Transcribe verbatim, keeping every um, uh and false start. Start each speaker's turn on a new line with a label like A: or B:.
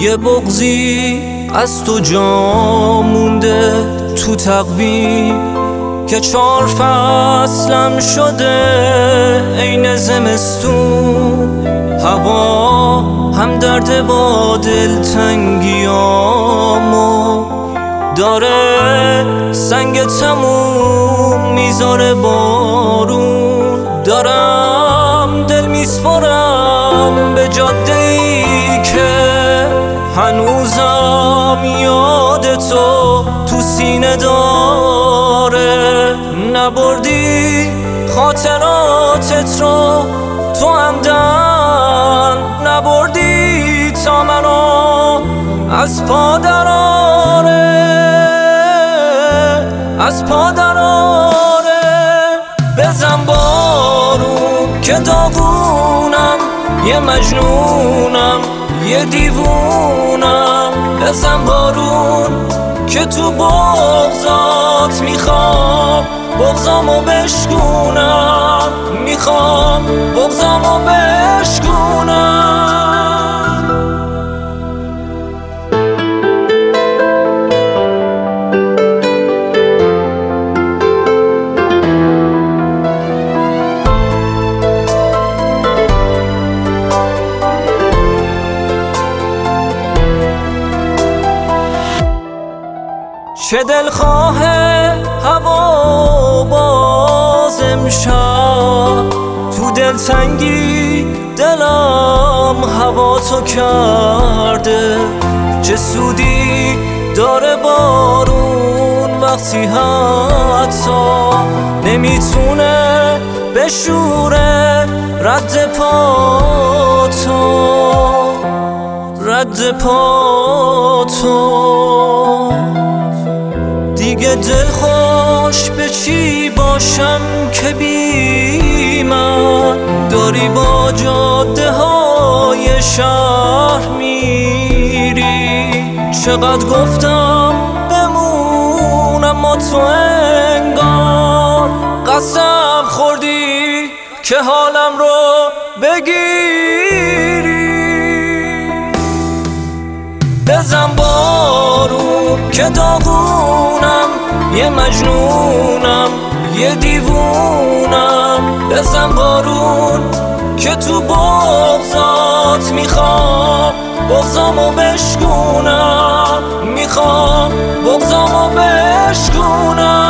A: یه بغضی از تو جا مونده تو تقویم که چهار فصلم شده عین زمستون. هوا هم درد با دلتنگیامو داره، سنگ تموم میذاره بارون. دارم دل میسپارم به جاده‌ای که هنوزم یاد تو تو سینه داره. نبردی خاطراتت رو تو همدن، نبردی تا منو از پا دراره، از پا دراره. بزن بارون که داغونم، یه مجنونم یه دیوونم. بزن بارون که تو بغضات میخوام بغضامو بشکونم، میخوام بغضامو بشکونم. چه دلخواهه هوا باز امشب، تو دلتنگی دلم هوا تو کرده. چه سودی داره بارون وقتی حتی نمیتونه بشوره رد پاتو، رد پاتو. دیگه دل خوش به چی باشم که بی من داری با جاده های شهر میری. چقدر گفتم بمون اما تو انگار قسم خوردی که حالم رو بگیری. بزن بارون که داغونم، یه مجنونم یه دیوونم. بزن بارون که تو بغضات میخوام بغضامو بشکونم، میخوام بغضامو بشکونم.